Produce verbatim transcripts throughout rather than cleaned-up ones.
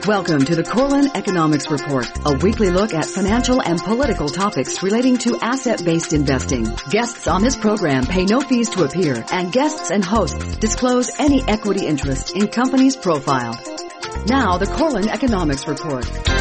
Welcome to the Corlin Economics Report, a weekly look at financial and political topics relating to asset-based investing. Guests on this program pay no fees to appear, and guests and hosts disclose any equity interest in companies profiled. Now, the Corlin Economics Report.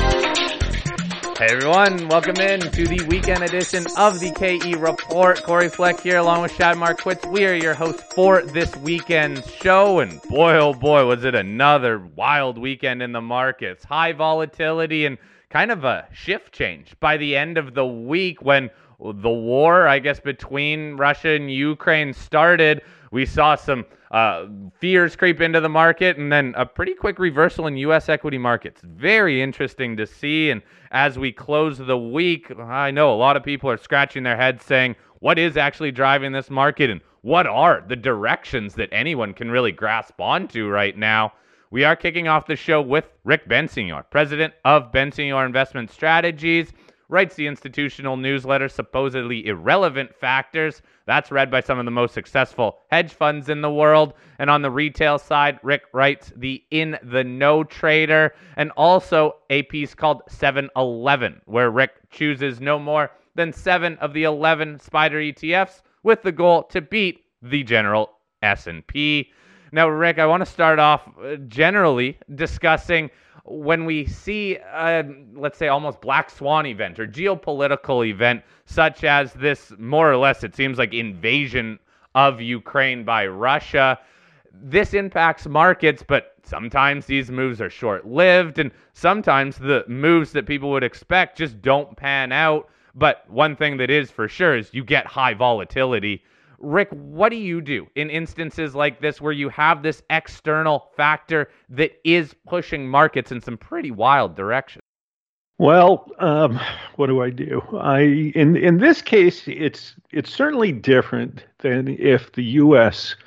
Hey everyone, welcome in to the weekend edition of the K E Report. Corey Fleck here along with Shad Marquitz. We are your hosts for this weekend's show, and boy oh boy was it another wild weekend in the markets. High volatility and kind of a shift change by the end of the week when the war, I guess, between Russia and Ukraine started. We saw some uh, fears creep into the market and then a pretty quick reversal in U S equity markets. Very interesting to see. And as we close the week, I know a lot of people are scratching their heads saying, what is actually driving this market and what are the directions that anyone can really grasp onto right now? We are kicking off the show with Rick Bensignor, president of Bensignor Investment Strategies. Writes the institutional newsletter, Supposedly Irrelevant Factors. That's read by some of the most successful hedge funds in the world. And on the retail side, Rick writes the In the Know Trader, and also a piece called seven eleven, where Rick chooses no more than seven of the eleven SPDR E T Fs with the goal to beat the general S and P. Now, Rick, I want to start off generally discussing when we see, uh, let's say, almost black swan event or geopolitical event, such as this, more or less, it seems like invasion of Ukraine by Russia. This impacts markets, but sometimes these moves are short-lived, and sometimes the moves that people would expect just don't pan out. But one thing that is for sure is you get high volatility. Rick, what do you do in instances like this where you have this external factor that is pushing markets in some pretty wild directions? Well, um, what do I do? I in in this case, it's it's certainly different than if the U S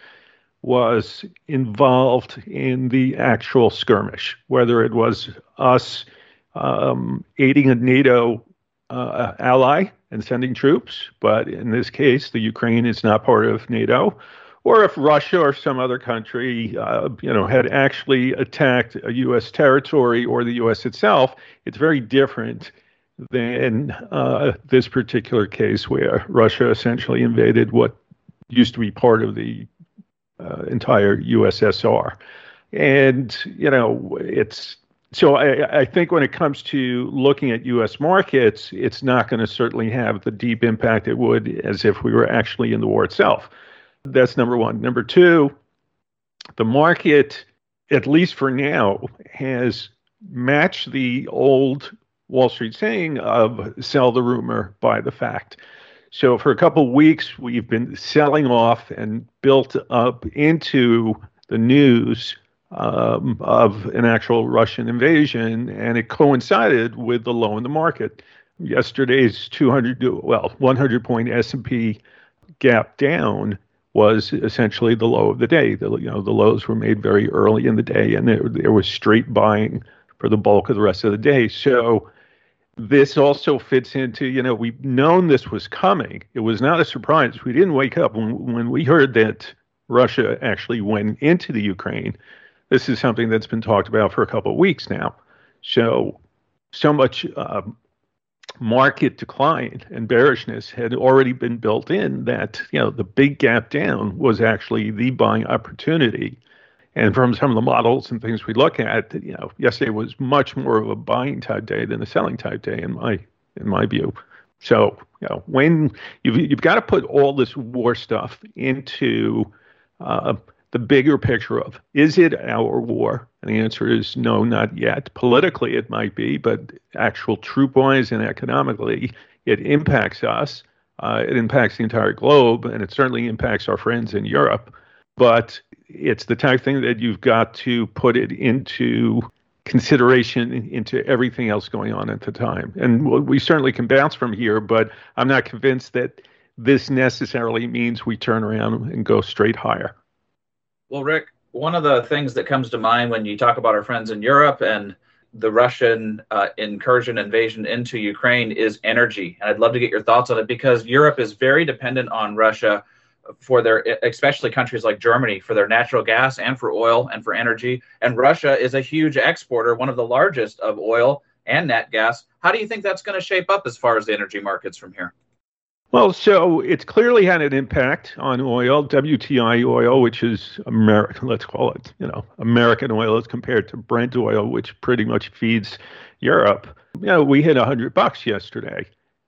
was involved in the actual skirmish, whether it was us um, aiding a NATO uh, ally and sending troops, but in this case, the Ukraine is not part of NATO, or if Russia or some other country, uh, you know, had actually attacked a U S territory or the U S itself. It's very different than uh, this particular case where Russia essentially invaded what used to be part of the uh, entire U S S R. And, you know, it's So I, I think when it comes to looking at U S markets, it's not going to certainly have the deep impact it would as if we were actually in the war itself. That's number one. Number two, the market, at least for now, has matched the old Wall Street saying of sell the rumor, buy the fact. So for a couple of weeks, we've been selling off and built up into the news Um, of an actual Russian invasion, and it coincided with the low in the market. Yesterday's two hundred, well, one hundred point S and P gap down was essentially the low of the day. The, you know, the lows were made very early in the day, and there, there was straight buying for the bulk of the rest of the day. So this also fits into, you know, we've known this was coming. It was not a surprise. We didn't wake up when, when we heard that Russia actually went into the Ukraine. This is something that's been talked about for a couple of weeks now. So, so much uh, market decline and bearishness had already been built in that, you know, the big gap down was actually the buying opportunity. And from some of the models and things we look at, you know, yesterday was much more of a buying type day than a selling type day in my in my view. So, you know, when you've you've got to put all this war stuff into uh, the bigger picture of, is it our war? And the answer is no, not yet. Politically, it might be, but actual troop-wise and economically, it impacts us. Uh, it impacts the entire globe, and it certainly impacts our friends in Europe. But it's the type of thing that you've got to put it into consideration into everything else going on at the time. And we certainly can bounce from here, but I'm not convinced that this necessarily means we turn around and go straight higher. Well, Rick, one of the things that comes to mind when you talk about our friends in Europe and the Russian uh, incursion invasion into Ukraine is energy. And I'd love to get your thoughts on it because Europe is very dependent on Russia for their, especially countries like Germany, for their natural gas and for oil and for energy. And Russia is a huge exporter, one of the largest of oil and nat gas. How do you think that's going to shape up as far as the energy markets from here? Well, so it's clearly had an impact on oil, W T I oil, which is American, let's call it, you know, American oil as compared to Brent oil, which pretty much feeds Europe. You know, we hit one hundred bucks yesterday,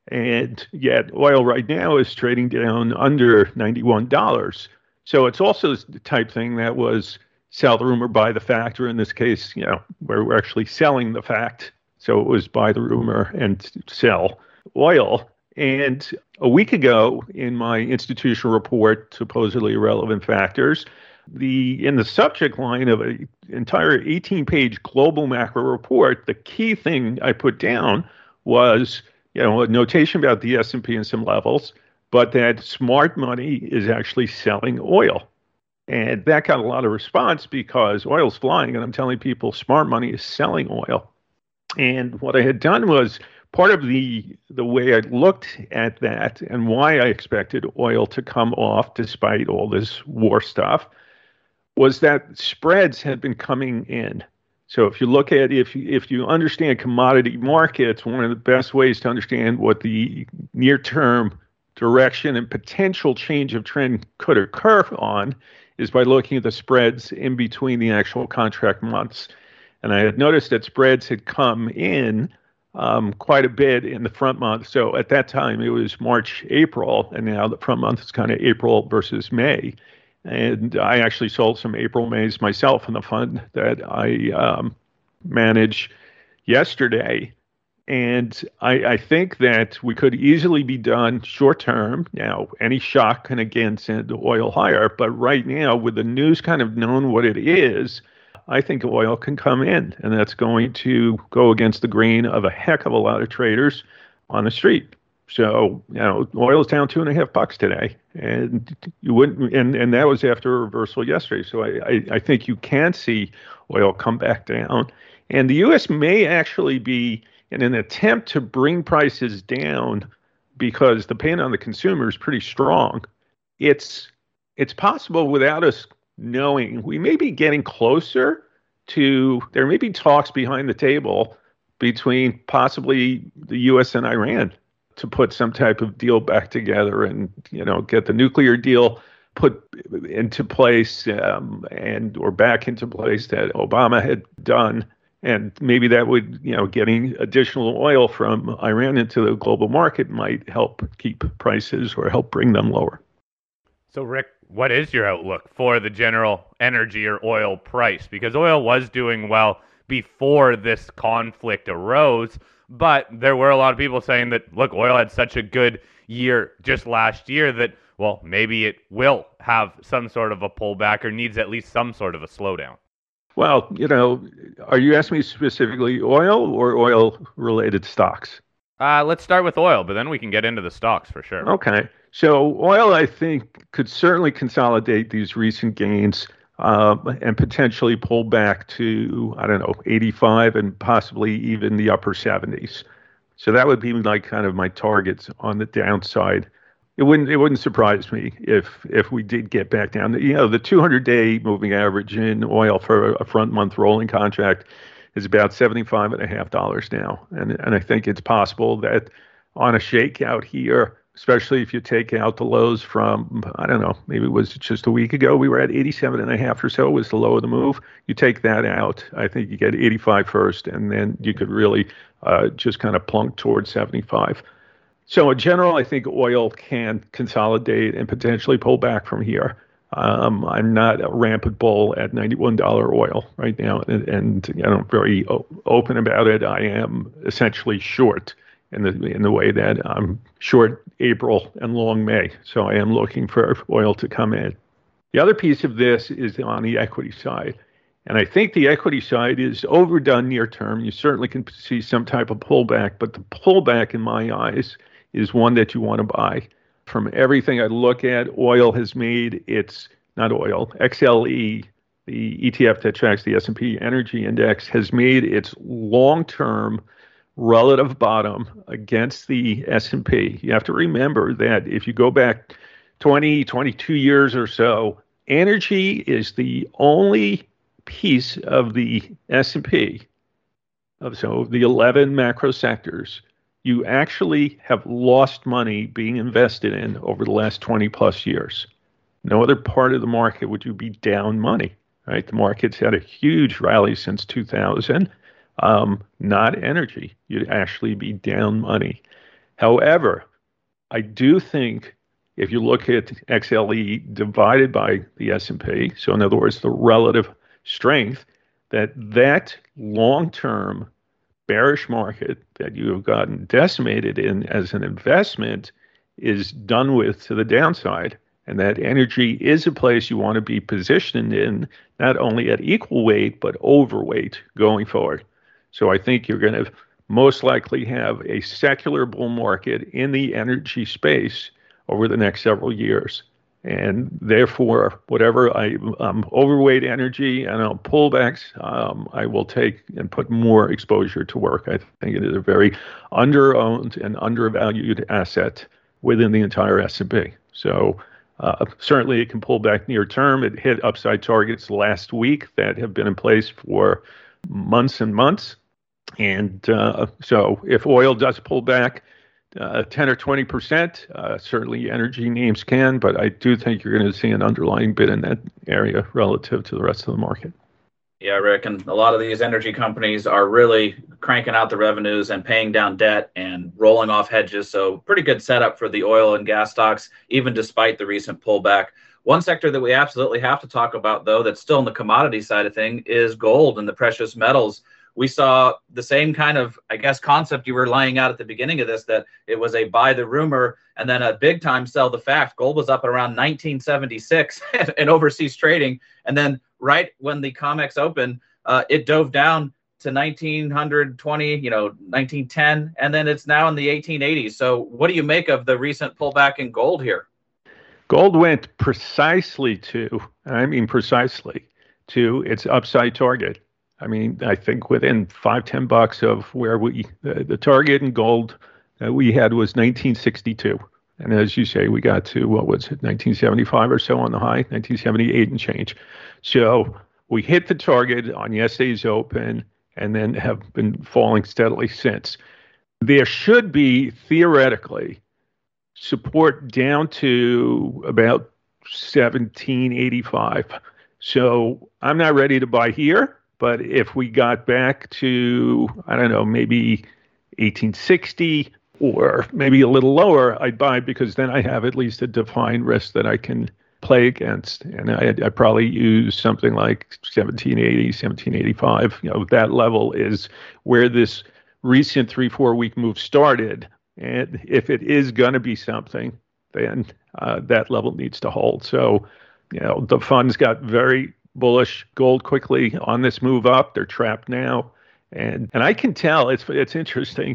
and yet oil right now is trading down under ninety-one dollars. So it's also the type thing that was sell the rumor, buy the fact, or in this case, you know, where we're actually selling the fact. So it was buy the rumor and sell oil. And a week ago, in my institutional report, supposedly irrelevant factors, the in the subject line of an entire eighteen-page global macro report, the key thing I put down was, you know, a notation about the S and P and some levels, but that smart money is actually selling oil. And that got a lot of response because oil's flying, and I'm telling people smart money is selling oil. And what I had done was, part of the the way I looked at that and why I expected oil to come off despite all this war stuff was that spreads had been coming in. So if you look at, if you, if you understand commodity markets, one of the best ways to understand what the near-term direction and potential change of trend could occur on is by looking at the spreads in between the actual contract months. And I had noticed that spreads had come in Um, quite a bit in the front month. So at that time, it was March, April, and now the front month is kind of April versus May. And I actually sold some April, Mays myself in the fund that I um, manage yesterday. And I, I think that we could easily be done short term. Now, any shock can again send the oil higher. But right now, with the news kind of known what it is, I think oil can come in, and that's going to go against the grain of a heck of a lot of traders on the street. So, you know, oil is down two and a half bucks today, and you wouldn't, and, and that was after a reversal yesterday. So I, I, I think you can see oil come back down, and the U S may actually be in an attempt to bring prices down because the pain on the consumer is pretty strong. It's it's possible without us knowing. We may be getting closer to, there may be talks behind the table between possibly the U S and Iran to put some type of deal back together and, you know, get the nuclear deal put into place um, and or back into place that Obama had done. And maybe that would, you know, getting additional oil from Iran into the global market might help keep prices or help bring them lower. So, Rick, what is your outlook for the general energy or oil price? Because oil was doing well before this conflict arose, but there were a lot of people saying that, look, oil had such a good year just last year that, well, maybe it will have some sort of a pullback or needs at least some sort of a slowdown. Well, you know, are you asking me specifically oil or oil-related stocks? Uh, let's start with oil, but then we can get into the stocks for sure. Okay. So oil, I think, could certainly consolidate these recent gains uh, and potentially pull back to, I don't know, eighty-five and possibly even the upper seventies. So that would be like kind of my targets on the downside. It wouldn't it wouldn't surprise me if if we did get back down. You know, the two hundred day moving average in oil for a front month rolling contract is about seventy-five and a half dollars now, and and I think it's possible that on a shakeout here, especially if you take out the lows from, I don't know, maybe it was just a week ago, we were at eighty-seven and a half or so was the low of the move. You take that out, I think you get eighty-five first, and then you could really uh, just kind of plunk towards seventy-five. So in general, I think oil can consolidate and potentially pull back from here. Um, I'm not a rampant bull at ninety-one dollars oil right now, and, and you know, I'm very o- open about it. I am essentially short in the in the way that I'm short April and long May. So I am looking for oil to come in. The other piece of this is on the equity side. And I think the equity side is overdone near term. You certainly can see some type of pullback, but the pullback in my eyes is one that you want to buy. From everything I look at, oil has made its, not oil, X L E, the E T F that tracks the S and P Energy Index, has made its long-term relative bottom against the S and P. You have to remember that if you go back twenty, twenty-two years or so, energy is the only piece of the S and P, of so the eleven macro sectors, you actually have lost money being invested in over the last twenty plus years. No other part of the market would you be down money, right? The market's had a huge rally since two thousand. Um, not energy. You'd actually be down money. However, I do think if you look at X L E divided by the S and P, so in other words, the relative strength, that that long-term bearish market that you have gotten decimated in as an investment is done with to the downside, and that energy is a place you want to be positioned in, not only at equal weight, but overweight going forward. So I think you're going to most likely have a secular bull market in the energy space over the next several years. And therefore, whatever I, I'm overweight energy and I'll pullbacks, um, I will take and put more exposure to work. I think it is a very under-owned and undervalued asset within the entire S and P. So uh, certainly it can pull back near term. It hit upside targets last week that have been in place for months and months. And uh, so if oil does pull back uh, ten or twenty percent, uh, certainly energy names can, but I do think you're going to see an underlying bid in that area relative to the rest of the market. Yeah, Rick, and a lot of these energy companies are really cranking out the revenues and paying down debt and rolling off hedges. So pretty good setup for the oil and gas stocks, even despite the recent pullback. One sector that we absolutely have to talk about, though, that's still in the commodity side of thing is gold and the precious metals. We saw the same kind of, I guess, concept you were laying out at the beginning of this, that it was a buy the rumor and then a big time sell the fact. Gold was up around nineteen seventy-six in overseas trading. And then right when the COMEX opened, uh, it dove down to nineteen twenty, you know, nineteen ten, and then it's now in the eighteen eighties. So what do you make of the recent pullback in gold here? Gold went precisely to, and I mean precisely, to its upside target. I mean, I think within five, ten bucks of where we, the, the target in gold that we had was nineteen sixty-two. And as you say, we got to, what was it, nineteen seventy-five or so on the high, nineteen seventy-eight and change. So we hit the target on yesterday's open and then have been falling steadily since. There should be, theoretically, support down to about seventeen eighty-five. So I'm not ready to buy here. But if we got back to, I don't know, maybe eighteen sixty or maybe a little lower, I'd buy, because then I have at least a defined risk that I can play against. And I, I'd probably use something like seventeen eighty, seventeen eighty-five. You know, that level is where this recent three, four week move started. And if it is going to be something, then uh, that level needs to hold. So, you know, the funds got very bullish gold quickly on this move up. They're trapped now. And and I can tell, it's it's interesting.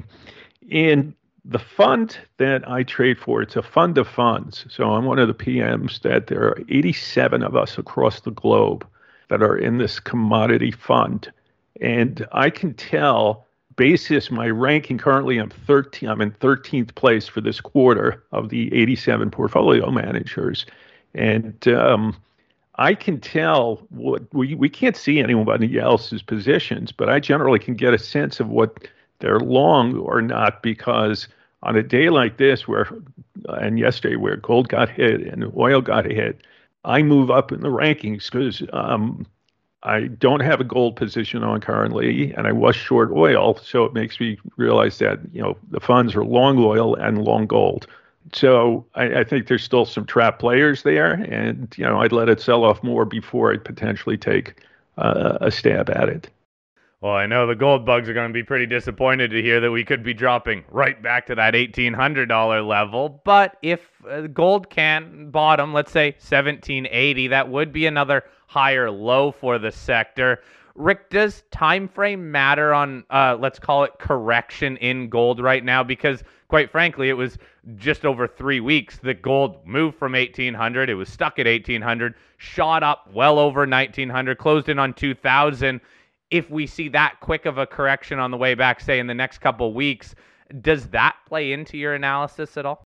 In the fund that I trade for, it's a fund of funds. So I'm one of the P Ms that there are eighty-seven of us across the globe that are in this commodity fund. And I can tell, basis my ranking currently, I'm thirteen, I'm in thirteenth place for this quarter of the eighty-seven portfolio managers. And um, I can tell what we, we can't see anybody else's positions, but I generally can get a sense of what they're long or not, because on a day like this where, and yesterday where gold got hit and oil got hit, I move up in the rankings because um, I don't have a gold position on currently, and I was short oil. So it makes me realize that, you know, the funds are long oil and long gold. So I, I think there's still some trap players there, and, you know, I'd let it sell off more before I'd potentially take uh, a stab at it. Well, I know the gold bugs are going to be pretty disappointed to hear that we could be dropping right back to that eighteen hundred dollars level. But if uh, gold can bottom, let's say seventeen eighty, that would be another higher low for the sector. Rick, does time frame matter on, uh, let's call it, correction in gold right now? Because quite frankly, it was just over three weeks that gold moved from eighteen hundred. It was stuck at eighteen hundred, shot up well over nineteen hundred, closed in on two thousand. If we see that quick of a correction on the way back, say in the next couple of weeks, does that play into your analysis at all?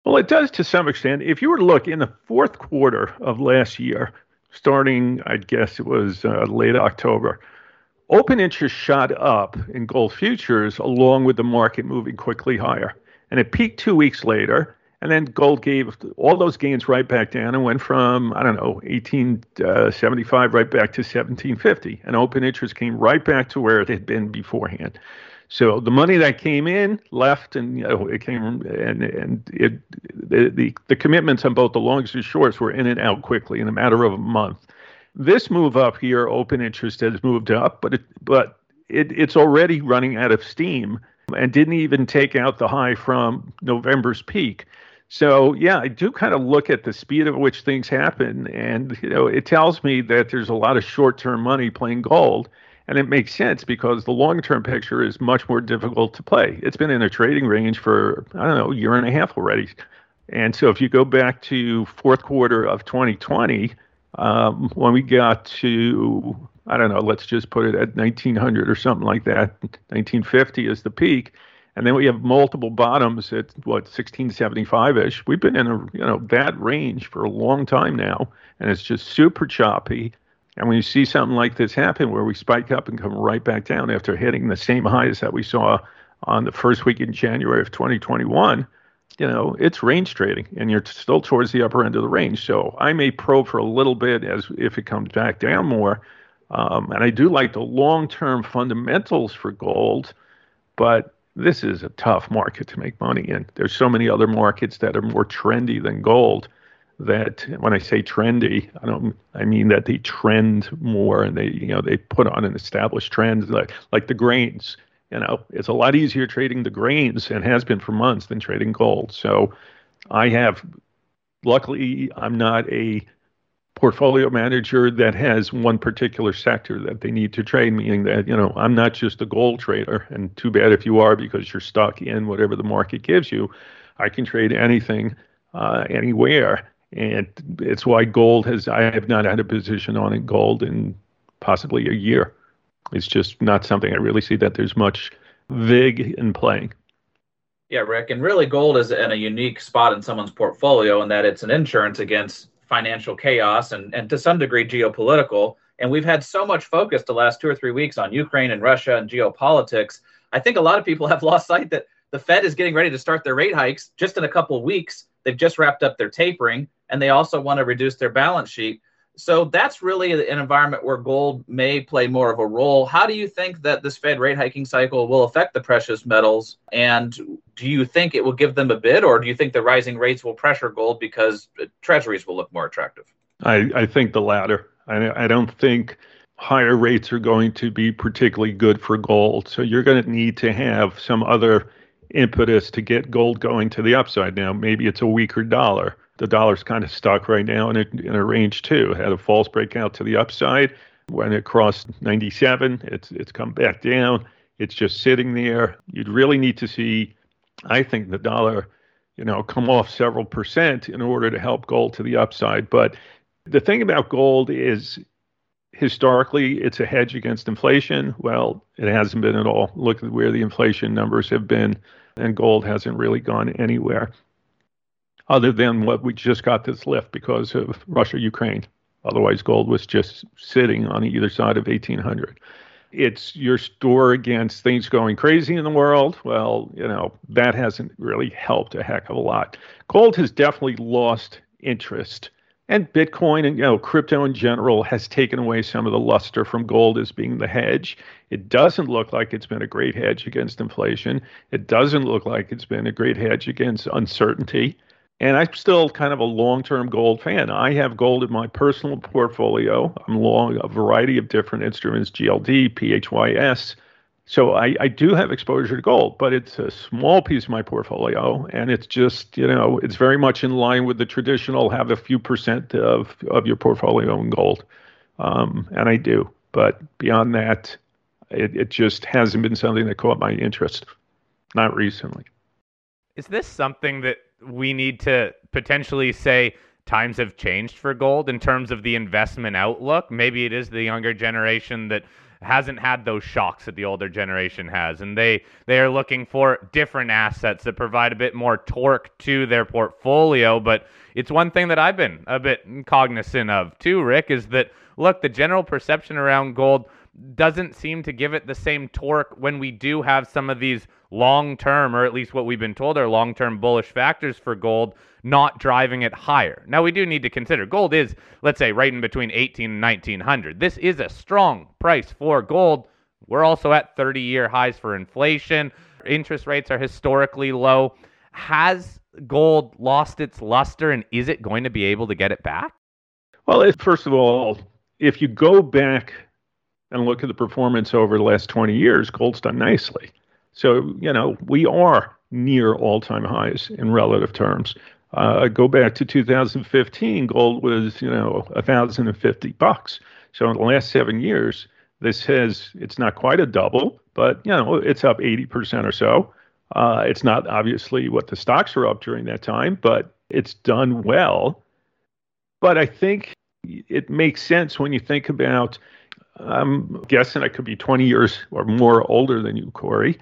Well, it does to some extent. If you were to look in the fourth quarter of last year, starting, I guess it was uh, late October, open interest shot up in gold futures along with the market moving quickly higher. And it peaked two weeks later, and then gold gave all those gains right back down and went from, I don't know, eighteen seventy-five right back to seventeen fifty. And open interest came right back to where it had been beforehand. So the money that came in left, and you know, it came, and and it the, the the commitments on both the longs and shorts were in and out quickly in a matter of a month. This move up here, open interest has moved up, but it but it, it's already running out of steam and didn't even take out the high from November's peak. So yeah, I do kind of look at the speed at which things happen, and you know, it tells me that there's a lot of short-term money playing gold. And it makes sense because the long-term picture is much more difficult to play. It's been in a trading range for, I don't know, a year and a half already. And so if you go back to fourth quarter of twenty twenty, um, when we got to, I don't know, let's just put it at nineteen hundred or something like that, nineteen fifty is the peak. And then we have multiple bottoms at, what, sixteen seventy-five-ish. We've been in a, you know, that range for a long time now, and it's just super choppy. And when you see something like this happen where we spike up and come right back down after hitting the same highs that we saw on the first week in January of twenty twenty-one, you know, it's range trading and you're still towards the upper end of the range. So I may probe for a little bit as if it comes back down more. Um, and I do like the long-term fundamentals for gold, but this is a tough market to make money in. There's so many other markets that are more trendy than gold. That when I say trendy, I don't, I mean that they trend more and they, you know, they put on an established trend like, like the grains. You know, it's a lot easier trading the grains and has been for months than trading gold. So I have, luckily, I'm not a portfolio manager that has one particular sector that they need to trade, meaning that, you know, I'm not just a gold trader, and too bad if you are because you're stuck in whatever the market gives you. I can trade anything, uh, anywhere. And it's why gold has, I have not had a position on in gold in possibly a year. It's just not something I really see that there's much vig in playing. Yeah, Rick, and really gold is in a unique spot in someone's portfolio in that it's an insurance against financial chaos and, and to some degree geopolitical. And we've had so much focus the last two or three weeks on Ukraine and Russia and geopolitics. I think a lot of people have lost sight that the Fed is getting ready to start their rate hikes just in a couple of weeks. They've just wrapped up their tapering, and they also want to reduce their balance sheet. So that's really an environment where gold may play more of a role. How do you think that this Fed rate hiking cycle will affect the precious metals? And do you think it will give them a bid, or do you think the rising rates will pressure gold because treasuries will look more attractive? I, I think the latter. I, I don't think higher rates are going to be particularly good for gold. So you're going to need to have some other impetus to get gold going to the upside. Now, maybe it's a weaker dollar. The dollar's kind of stuck right now in a, in a range too. It had a false breakout to the upside when it crossed ninety-seven. It's it's come back down. It's just sitting there. You'd really need to see, I think, the dollar, you know, come off several percent in order to help gold to the upside. But the thing about gold is, historically, it's a hedge against inflation. Well, it hasn't been at all. Look at where the inflation numbers have been, and gold hasn't really gone anywhere other than what we just got this lift because of Russia, Ukraine. Otherwise, gold was just sitting on either side of eighteen hundred. It's your store against things going crazy in the world. Well, you know, that hasn't really helped a heck of a lot. Gold has definitely lost interest. And Bitcoin and, you know, crypto in general has taken away some of the luster from gold as being the hedge. It doesn't look like it's been a great hedge against inflation. It doesn't look like it's been a great hedge against uncertainty. And I'm still kind of a long-term gold fan. I have gold in my personal portfolio. I'm long a variety of different instruments, G L D, P H Y S. So I, I do have exposure to gold, but it's a small piece of my portfolio, and it's just, you know, it's very much in line with the traditional have a few percent of, of your portfolio in gold. Um, and I do. But beyond that, it, it just hasn't been something that caught my interest, not recently. Is this something that we need to potentially say times have changed for gold in terms of the investment outlook? Maybe it is the younger generation that hasn't had those shocks that the older generation has, and they they are looking for different assets that provide a bit more torque to their portfolio. But it's one thing that I've been a bit cognizant of too, Rick, is that, look, the general perception around gold doesn't seem to give it the same torque when we do have some of these long-term, or at least what we've been told are long-term bullish factors for gold, not driving it higher. Now, we do need to consider gold is, let's say, right in between eighteen and nineteen hundred. This is a strong price for gold. We're also at thirty-year highs for inflation. Interest rates are historically low. Has gold lost its luster, and is it going to be able to get it back? Well, if, first of all, if you go back and look at the performance over the last twenty years, gold's done nicely. So, you know, we are near all-time highs in relative terms. Uh, go back to two thousand fifteen, gold was, you know, one thousand fifty bucks. So in the last seven years, this has, it's not quite a double, but, you know, it's up eighty percent or so. Uh, it's not obviously what the stocks are up during that time, but it's done well. But I think it makes sense when you think about, I'm guessing I could be twenty years or more older than you, Corey.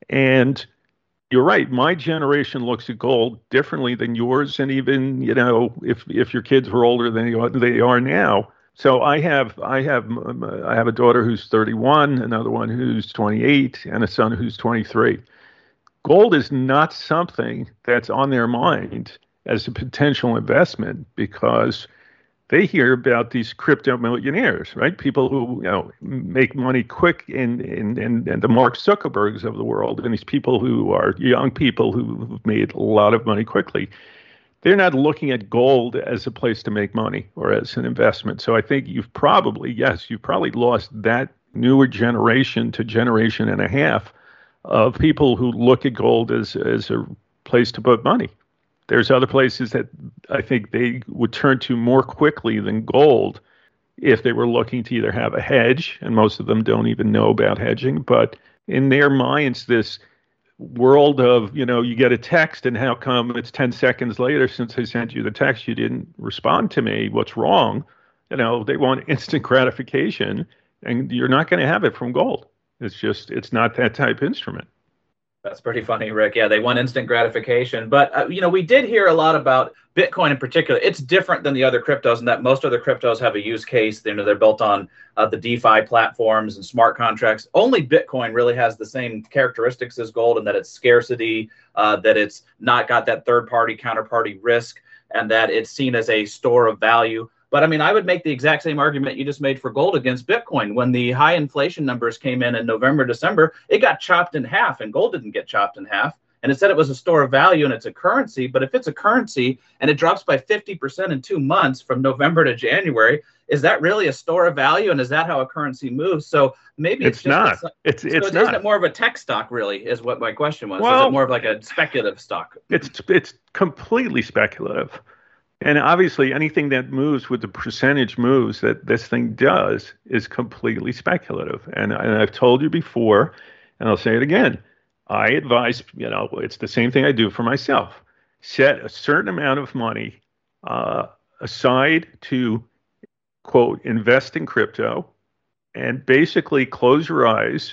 And you're right. My generation looks at gold differently than yours. And even, you know, if if your kids were older than they are now. So I have I have I have a daughter who's thirty-one, another one who's twenty-eight, and a son who's twenty-three. Gold is not something that's on their mind as a potential investment because they hear about these crypto millionaires, right? People who, you know, make money quick in, in, in, in the Mark Zuckerbergs of the world, and these people who are young people who've made a lot of money quickly. They're not looking at gold as a place to make money or as an investment. So I think you've probably, yes, you've probably lost that newer generation to generation and a half of people who look at gold as, as a place to put money. There's other places that I think they would turn to more quickly than gold if they were looking to either have a hedge, and most of them don't even know about hedging, but in their minds, this world of, you know, you get a text and how come it's ten seconds later since I sent you the text, you didn't respond to me, what's wrong? You know, they want instant gratification, and you're not going to have it from gold. It's just, it's not that type of instrument. That's pretty funny, Rick. Yeah, they want instant gratification. But, uh, you know, we did hear a lot about Bitcoin in particular. It's different than the other cryptos in that most other cryptos have a use case. You know, they're built on uh, the DeFi platforms and smart contracts. Only Bitcoin really has the same characteristics as gold in that it's scarcity, uh, that it's not got that third-party counterparty risk, and that it's seen as a store of value. But I mean, I would make the exact same argument you just made for gold against Bitcoin. When the high inflation numbers came in in November, December, it got chopped in half, and gold didn't get chopped in half. And it said it was a store of value and it's a currency. But if it's a currency and it drops by fifty percent in two months from November to January, is that really a store of value? And is that how a currency moves? So maybe it's, it's just not. A, it's it's so not. Isn't it more of a tech stock, really, is what my question was? Well, is it more of like a speculative stock? It's it's completely speculative. And obviously, anything that moves with the percentage moves that this thing does is completely speculative. And, and I've told you before, and I'll say it again, I advise, you know, it's the same thing I do for myself. Set a certain amount of money uh, aside to, quote, invest in crypto, and basically close your eyes,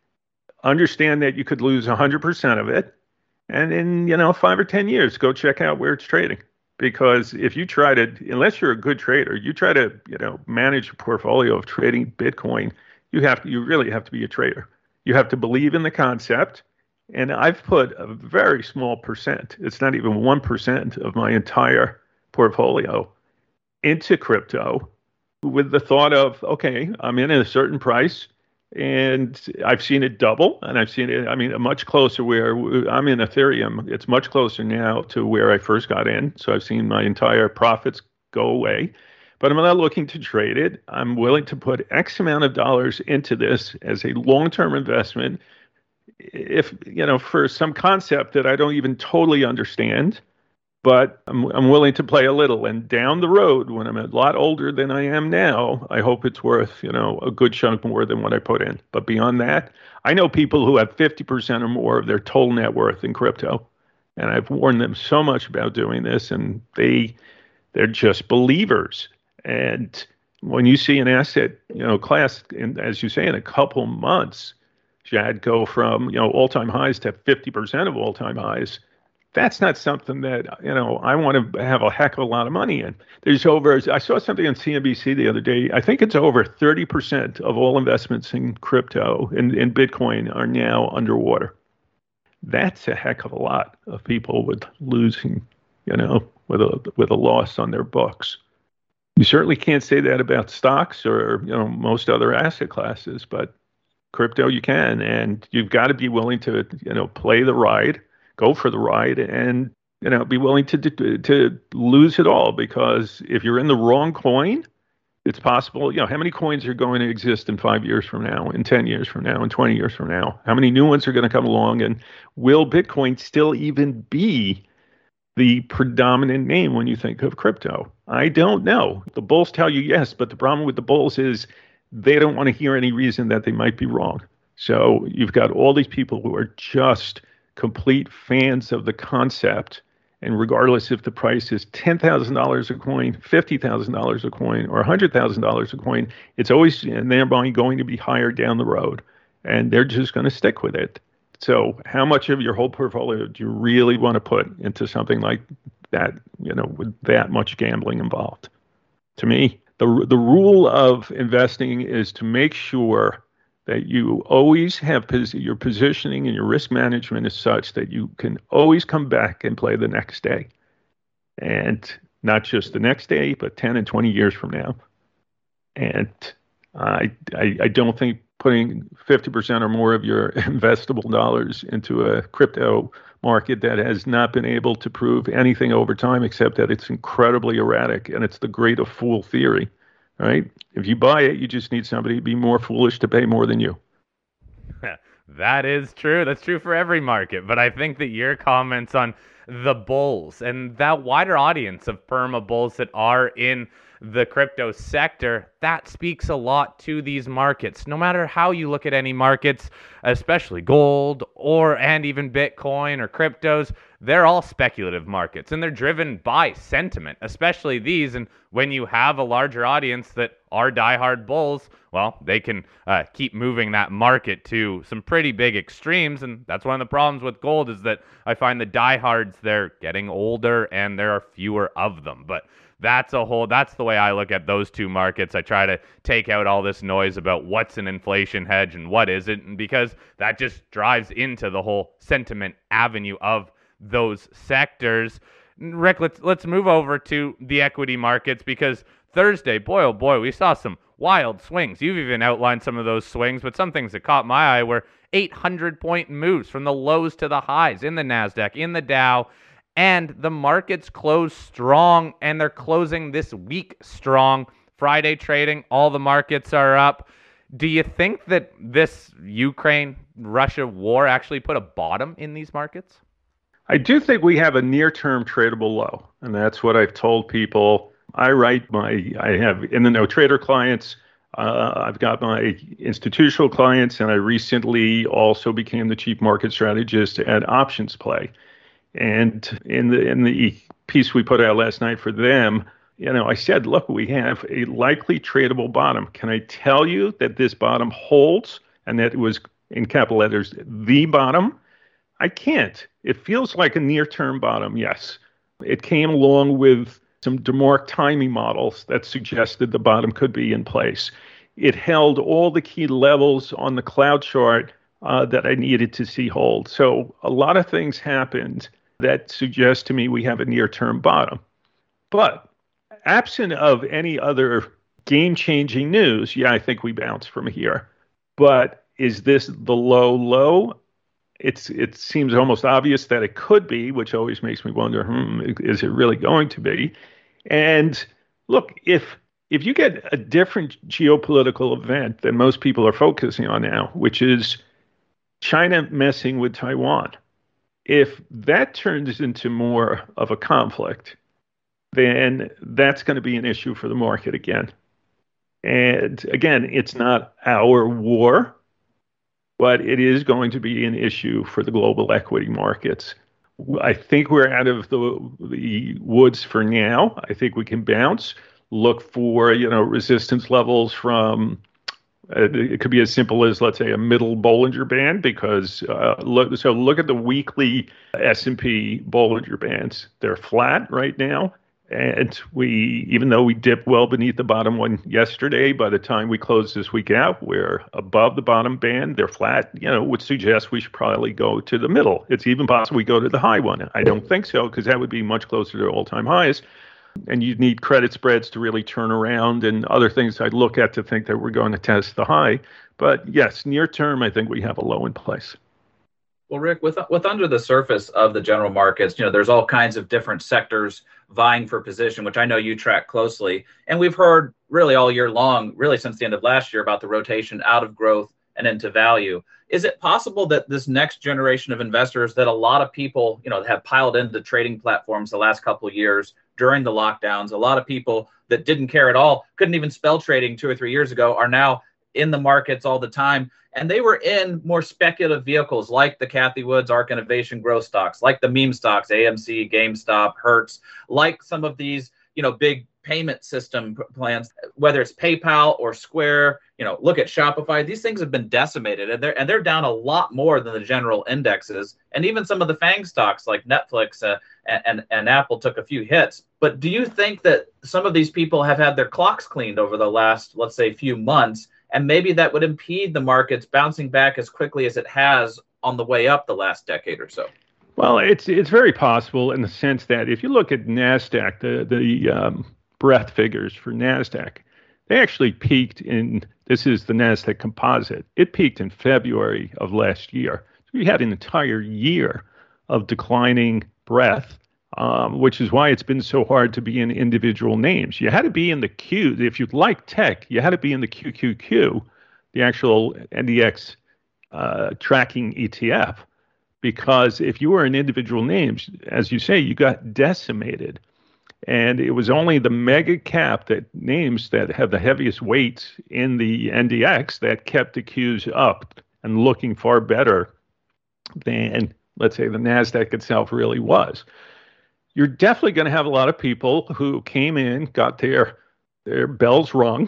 understand that you could lose one hundred percent of it, and in, you know, five or ten years, go check out where it's trading. Because if you try to, unless you're a good trader, you try to, you know, manage a portfolio of trading Bitcoin, you have to, you really have to be a trader. You have to believe in the concept. And I've put a very small percent, it's not even one percent of my entire portfolio into crypto with the thought of, okay, I'm in at a certain price and I've seen it double, and I've seen it, I mean, much closer where I'm in Ethereum. It's much closer now to where I first got in. So I've seen my entire profits go away, but I'm not looking to trade it. I'm willing to put X amount of dollars into this as a long-term investment. If, you know, for some concept that I don't even totally understand, but I'm, I'm willing to play a little. And down the road, when I'm a lot older than I am now, I hope it's worth, you know, a good chunk more than what I put in. But beyond that, I know people who have fifty percent or more of their total net worth in crypto. And I've warned them so much about doing this, and they, they're just believers. And when you see an asset, you know, class, in, as you say, in a couple months, Chad, go from, you know, all-time highs to fifty percent of all-time highs, that's not something that, you know, I want to have a heck of a lot of money in. There's over, I saw something on C N B C the other day. I think it's over thirty percent of all investments in crypto and in, in Bitcoin are now underwater. That's a heck of a lot of people with losing, you know, with a with a loss on their books. You certainly can't say that about stocks or, you know, most other asset classes, but crypto you can, and you've got to be willing to, you know, play the ride, go for the ride, and, you know, be willing to to, to lose it all, because if you're in the wrong coin, it's possible, you know, how many coins are going to exist in five years from now, in ten years from now, in twenty years from now? How many new ones are going to come along? And will Bitcoin still even be the predominant name when you think of crypto? I don't know. The bulls tell you yes, but the problem with the bulls is they don't want to hear any reason that they might be wrong. So you've got all these people who are just complete fans of the concept. And regardless if the price is ten thousand dollars a coin, fifty thousand dollars a coin, or one hundred thousand dollars a coin, it's always, and thereby going to be higher down the road. And they're just going to stick with it. So how much of your whole portfolio do you really want to put into something like that, you know, with that much gambling involved? To me, the the rule of investing is to make sure that you always have pos- your positioning and your risk management is such that you can always come back and play the next day. And not just the next day, but ten and twenty years from now. And I, I, I don't think putting fifty percent or more of your investable dollars into a crypto market that has not been able to prove anything over time except that it's incredibly erratic, and it's the great fool theory, right? If you buy it, you just need somebody to be more foolish to pay more than you. That is true. That's true for every market. But I think that your comments on the bulls and that wider audience of perma bulls that are in the crypto sector, that speaks a lot to these markets. No matter how you look at any markets, especially gold or and even Bitcoin or cryptos, they're all speculative markets, and they're driven by sentiment, especially these. And when you have a larger audience that are diehard bulls, well, they can uh, keep moving that market to some pretty big extremes. And that's one of the problems with gold, is that I find the diehards, they're getting older and there are fewer of them. But that's a whole, that's the way I look at those two markets. I try to take out all this noise about what's an inflation hedge and what isn't, because that just drives into the whole sentiment avenue of those sectors. Rick, let's let's move over to the equity markets, because Thursday, boy oh boy, we saw some wild swings. You've even outlined some of those swings, but some things that caught my eye were eight hundred point moves from the lows to the highs in the NASDAQ, in the Dow, and the markets closed strong, and they're closing this week strong. Friday trading, all the markets are up. Do you think that this Ukraine-Russia war actually put a bottom in these markets? I do think we have a near-term tradable low, and that's what I've told people. I write my, I have in the No Trader clients, uh, I've got my institutional clients, and I recently also became the chief market strategist at Options Play. And in the in the piece we put out last night for them, you know, I said, look, we have a likely tradable bottom. Can I tell you that this bottom holds, and that it was, in capital letters, the bottom? I can't. It feels like a near-term bottom, yes. It came along with some DeMark timing models that suggested the bottom could be in place. It held all the key levels on the cloud chart uh, that I needed to see hold. So a lot of things happened that suggest to me we have a near-term bottom. But absent of any other game-changing news, yeah, I think we bounce from here. But is this the low low? It's it seems almost obvious that it could be, which always makes me wonder, hmm, is it really going to be? And look, if if you get a different geopolitical event than most people are focusing on now, which is China messing with Taiwan, if that turns into more of a conflict, then that's going to be an issue for the market again. And again, it's not our war, but it is going to be an issue for the global equity markets. I think we're out of the, the woods for now. I think we can bounce. look for, you know, resistance levels from, uh, it could be as simple as, let's say, a middle Bollinger Band, because uh, look, so look at the weekly S and P Bollinger Bands. They're flat right now. And we, even though we dipped well beneath the bottom one yesterday, by the time we close this week out, we're above the bottom band. They're flat, you know, would suggest we should probably go to the middle. It's even possible we go to the high one. I don't think so, because that would be much closer to all-time highs. And you'd need credit spreads to really turn around and other things I'd look at to think that we're going to test the high. But yes, near term, I think we have a low in place. Well, Rick, with with under the surface of the general markets, you know, there's all kinds of different sectors vying for position, which I know you track closely. And we've heard really all year long, really since the end of last year, about the rotation out of growth and into value. Is it possible that this next generation of investors that a lot of people, you know, have piled into trading platforms the last couple of years during the lockdowns, a lot of people that didn't care at all, couldn't even spell trading two or three years ago, are now in the markets all the time? And they were in more speculative vehicles like the Cathie Woods ARK Innovation growth stocks, like the meme stocks, A M C, GameStop, Hertz, like some of these, you know, big payment system plans, whether it's PayPal or Square, you know, look at Shopify. These things have been decimated, and they're, and they're down a lot more than the general indexes. And even some of the FANG stocks like Netflix uh, and, and, and Apple took a few hits. But do you think that some of these people have had their clocks cleaned over the last, let's say, few months, and maybe that would impede the markets bouncing back as quickly as it has on the way up the last decade or so? Well, it's it's very possible in the sense that if you look at NASDAQ, the, the um, breadth figures for NASDAQ, they actually peaked in, this is the NASDAQ composite, it peaked in February of last year. So we had an entire year of declining breadth, um, which is why it's been so hard to be in individual names. You had to be in the Q, if you like tech, you had to be in the Q Q Q, the actual N D X uh, tracking E T F, because if you were in individual names, as you say, you got decimated. And it was only the mega cap that names that have the heaviest weights in the N D X that kept the Qs up and looking far better than, let's say, the NASDAQ itself really was. You're definitely going to have a lot of people who came in, got their their bells rung,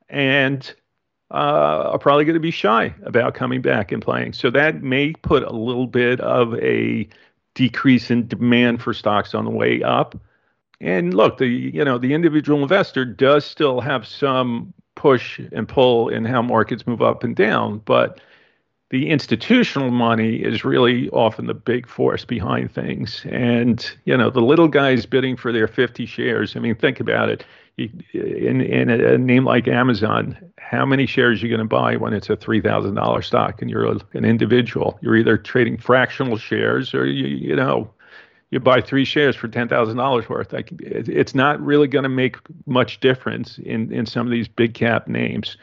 and uh, are probably going to be shy about coming back and playing. So that may put a little bit of a decrease in demand for stocks on the way up. And look, the you know the individual investor does still have some push and pull in how markets move up and down, but the institutional money is really often the big force behind things. And, you know, the little guys bidding for their fifty shares. I mean, think about it. You, in, in a name like Amazon, how many shares are you going to buy when it's a three thousand dollars stock and you're a, an individual? You're either trading fractional shares or, you, you know, you buy three shares for ten thousand dollars worth. Like, it's not really going to make much difference in, in some of these big cap names.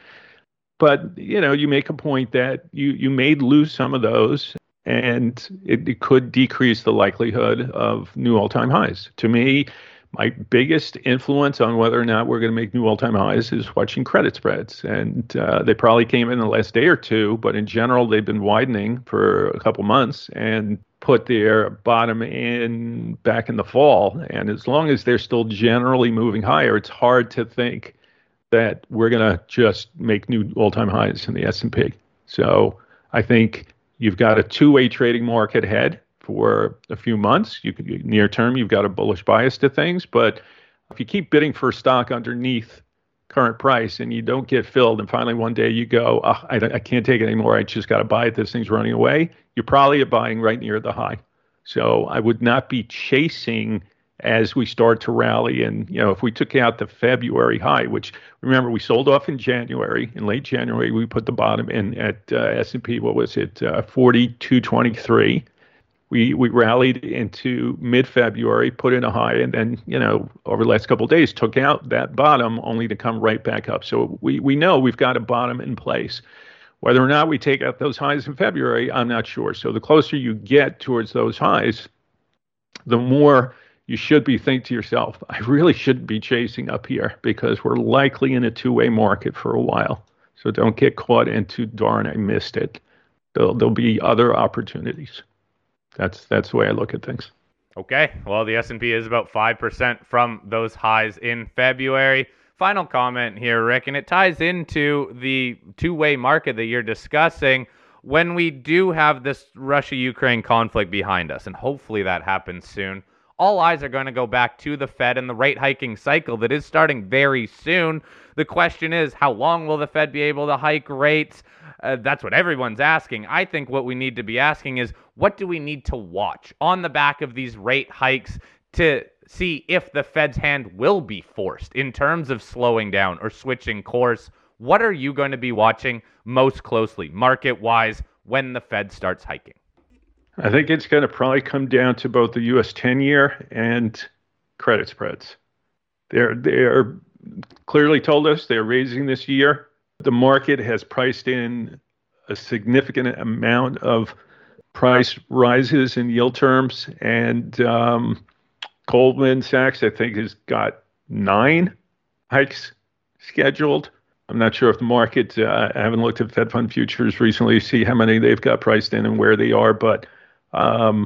But, you know, you make a point that you, you may lose some of those, and it, it could decrease the likelihood of new all-time highs. To me, my biggest influence on whether or not we're going to make new all-time highs is watching credit spreads. And uh, they probably came in the last day or two, but in general, they've been widening for a couple months and put their bottom in back in the fall. And as long as they're still generally moving higher, it's hard to think that we're going to just make new all-time highs in the S and P. So I think you've got a two-way trading market ahead for a few months. You could, near term, you've got a bullish bias to things. But if you keep bidding for stock underneath current price and you don't get filled, and finally one day you go, oh, I, I can't take it anymore, I just got to buy it, this thing's running away, you're probably buying right near the high. So I would not be chasing as we start to rally. And, you know, if we took out the February high, which, remember, we sold off in January, in late January, we put the bottom in at uh, S and P, what was it, uh, forty-two twenty-three. We we rallied into mid-February, put in a high, and then, you know, over the last couple of days, took out that bottom only to come right back up. So we, we know we've got a bottom in place. Whether or not we take out those highs in February, I'm not sure. So the closer you get towards those highs, the more you should be thinking to yourself, I really shouldn't be chasing up here because we're likely in a two-way market for a while. So don't get caught into, darn, I missed it. There'll, there'll be other opportunities. That's that's the way I look at things. Okay. Well, the S and P is about five percent from those highs in February. final comment here, Rick, and it ties into the two-way market that you're discussing. When we do have this Russia-Ukraine conflict behind us, and hopefully that happens soon, all eyes are going to go back to the Fed and the rate hiking cycle that is starting very soon. The question is, how long will the Fed be able to hike rates? Uh, that's what everyone's asking. I think what we need to be asking is, what do we need to watch on the back of these rate hikes to see if the Fed's hand will be forced in terms of slowing down or switching course? What are you going to be watching most closely, market-wise, when the Fed starts hiking? I think it's going to probably come down to both the U S ten-year and credit spreads. They're, they're clearly told us they're raising this year. The market has priced in a significant amount of price rises in yield terms, and um, Goldman Sachs, I think, has got nine hikes scheduled. I'm not sure if the market, uh, I haven't looked at Fed Fund futures recently to see how many they've got priced in and where they are. But um,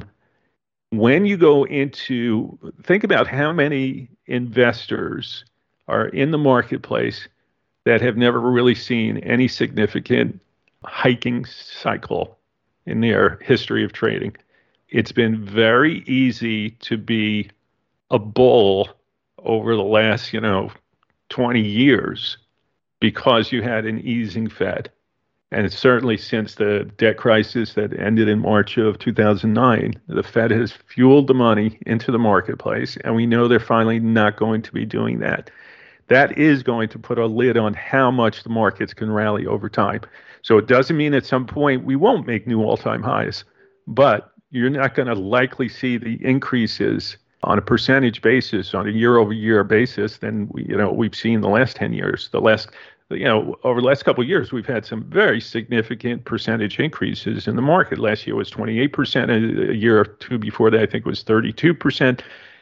when you go into, think about how many investors are in the marketplace that have never really seen any significant hiking cycle in their history of trading. It's been very easy to be a bull over the last, you know, twenty years because you had an easing Fed. And certainly since the debt crisis that ended in March of two thousand nine, the Fed has fueled the money into the marketplace, and we know they're finally not going to be doing that. That is going to put a lid on how much the markets can rally over time. So it doesn't mean at some point we won't make new all-time highs, but you're not going to likely see the increases on a percentage basis, on a year-over-year basis, than we, you know, we've seen the last ten years. The last, you know, over the last couple of years, we've had some very significant percentage increases in the market. Last year was twenty-eight percent. A year or two before that, I think, was thirty-two percent.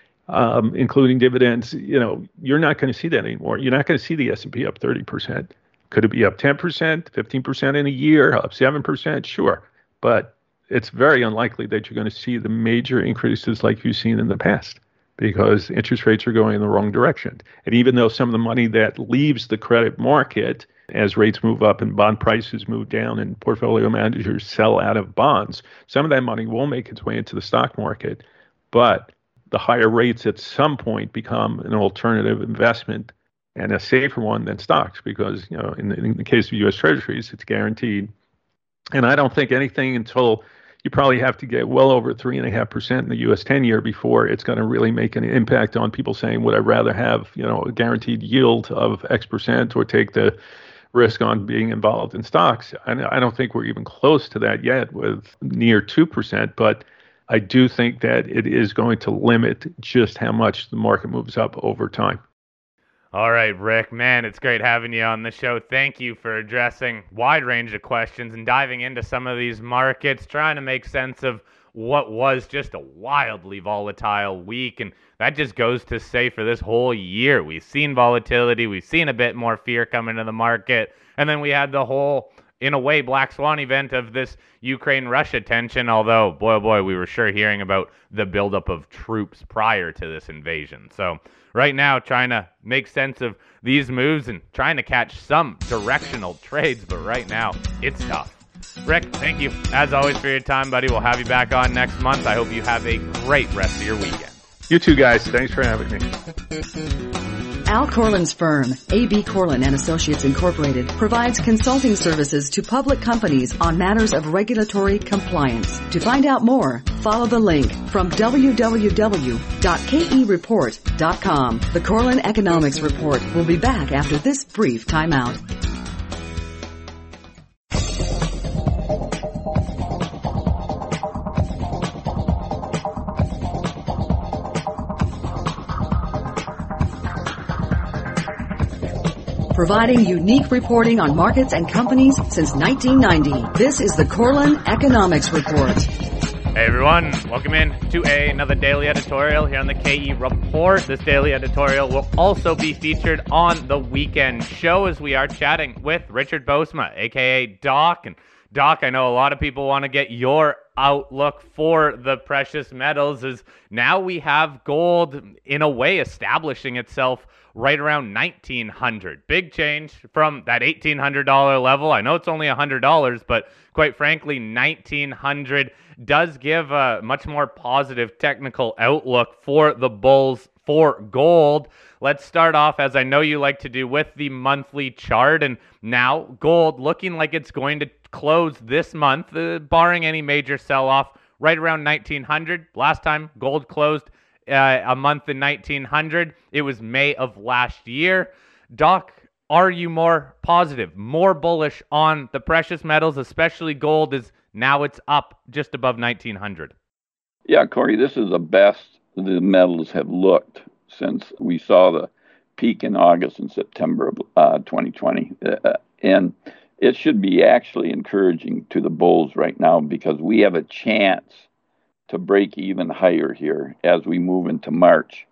Um, including dividends. You know, you're not going to see that anymore. You're not going to see the S and P up thirty percent. Could it be up ten percent, fifteen percent in a year, up seven percent? Sure. But it's very unlikely that you're going to see the major increases like you've seen in the past, because interest rates are going in the wrong direction. And even though some of the money that leaves the credit market as rates move up and bond prices move down and portfolio managers sell out of bonds, some of that money will make its way into the stock market. But the higher rates at some point become an alternative investment and a safer one than stocks, because, you know, in the, in the case of U S Treasuries, it's guaranteed. And I don't think anything until you probably have to get well over three and a half percent in the U S ten-year before it's going to really make an impact on people saying, would I rather have, you know, a guaranteed yield of X percent or take the risk on being involved in stocks? And I don't think we're even close to that yet with near two percent, but I do think that it is going to limit just how much the market moves up over time. All right, Rick, man, it's great having you on the show. Thank you for addressing a wide range of questions and diving into some of these markets, trying to make sense of what was just a wildly volatile week. And that just goes to say for this whole year, we've seen volatility, we've seen a bit more fear come into the market, and then we had the whole, in a way, black swan event of this Ukraine-Russia tension, although, boy, oh boy, we were sure hearing about the buildup of troops prior to this invasion. So right now, trying to make sense of these moves and trying to catch some directional trades, but right now, it's tough. Rick, thank you, as always, for your time, buddy. We'll have you back on next month. I hope you have a great rest of your weekend. You too, guys. Thanks for having me. Al Corlin's firm, A B Corlin and Associates Incorporated, provides consulting services to public companies on matters of regulatory compliance. To find out more, follow the link from w w w dot k e report dot com. The Corlin Economics Report will be back after this brief timeout. Providing unique reporting on markets and companies since nineteen ninety. This is the Corlin Economics Report. Hey everyone, welcome in to a, another daily editorial here on the K E Report. This daily editorial will also be featured on the weekend show as we are chatting with Richard Boesma, aka Doc. And Doc, I know a lot of people want to get your outlook for the precious metals is now we have gold in a way establishing itself right around nineteen hundred. Big change from that eighteen hundred dollars level. I know it's only one hundred dollars, but quite frankly, nineteen hundred does give a much more positive technical outlook for the bulls for gold. Let's start off, as I know you like to do, with the monthly chart. And now gold looking like it's going to close this month, uh, barring any major sell-off, right around nineteen hundred. Last time gold closed uh, a month in nineteen hundred, it was May of last year. Doc, are you more positive, more bullish on the precious metals, especially gold, as now it's up just above nineteen hundred? Yeah, Corey, this is the best the metals have looked since we saw the peak in August and September of uh, twenty twenty. Uh, and it should be actually encouraging to the bulls right now because we have a chance to break even higher here as we move into March.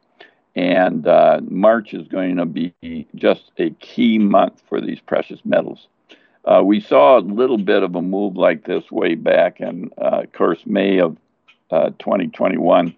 And uh, March is going to be just a key month for these precious metals. Uh, we saw a little bit of a move like this way back in, uh, of course, May of uh, twenty twenty-one,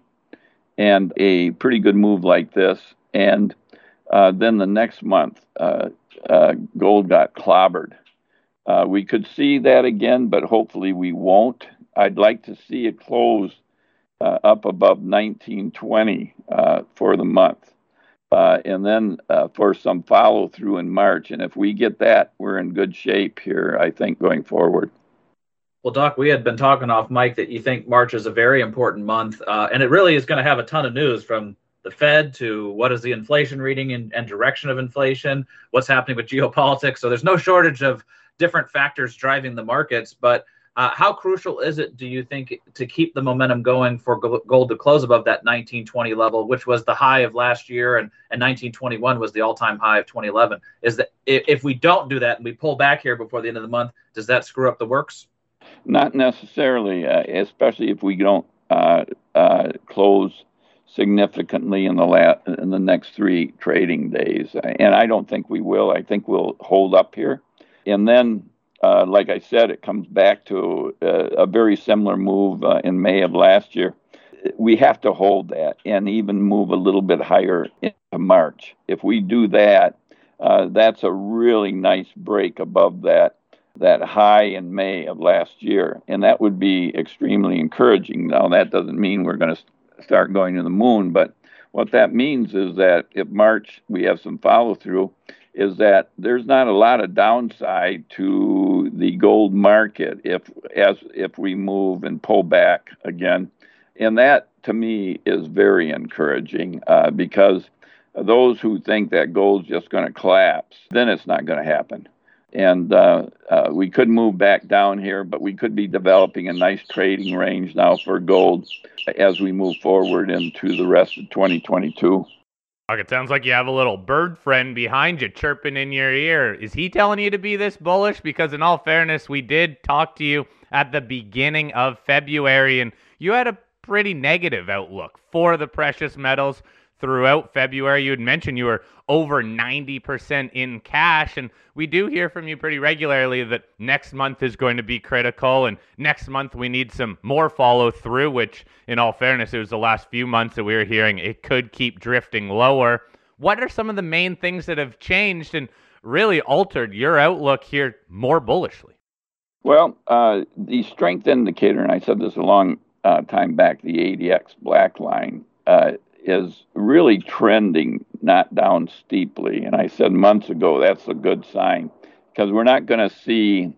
and a pretty good move like this. And uh, then the next month, uh, uh, gold got clobbered. Uh, we could see that again, but hopefully we won't. I'd like to see it close uh, up above nineteen twenty uh, for the month. Uh, and then uh, for some follow through in March. And if we get that, we're in good shape here, I think, going forward. Well, Doc, we had been talking off mic that you think March is a very important month, uh, and it really is going to have a ton of news from the Fed to what is the inflation reading and, and direction of inflation, what's happening with geopolitics. So there's no shortage of different factors driving the markets. But uh, how crucial is it, do you think, to keep the momentum going for gold to close above that nineteen twenty level, which was the high of last year, and, and nineteen twenty-one was the all-time high of twenty eleven? Is that if we don't do that and we pull back here before the end of the month, does that screw up the works? Not necessarily, uh, especially if we don't uh, uh, close significantly in the la- in the next three trading days. And I don't think we will. I think we'll hold up here. And then, uh, like I said, it comes back to uh, a very similar move uh, in May of last year. We have to hold that and even move a little bit higher into March. If we do that, uh, that's a really nice break above that that high in May of last year. And that would be extremely encouraging. Now, that doesn't mean we're going to start going to the moon, but what that means is that if March we have some follow through, is that there's not a lot of downside to the gold market if as if we move and pull back again. And that, to me, is very encouraging uh, because those who think that gold's just going to collapse, then it's not going to happen. And uh, uh, we could move back down here, but we could be developing a nice trading range now for gold as we move forward into the rest of twenty twenty-two. It sounds like you have a little bird friend behind you chirping in your ear. Is he telling you to be this bullish? Because in all fairness, we did talk to you at the beginning of February, and you had a pretty negative outlook for the precious metals throughout February. You had mentioned you were over ninety percent in cash, and we do hear from you pretty regularly that next month is going to be critical, and next month we need some more follow through, which in all fairness, it was the last few months that we were hearing it could keep drifting lower. What are some of the main things that have changed and really altered your outlook here more bullishly? Well, uh, the strength indicator, and I said this a long uh, time back, the A D X black line, uh, is really trending, not down steeply. And I said months ago, that's a good sign because we're not going to see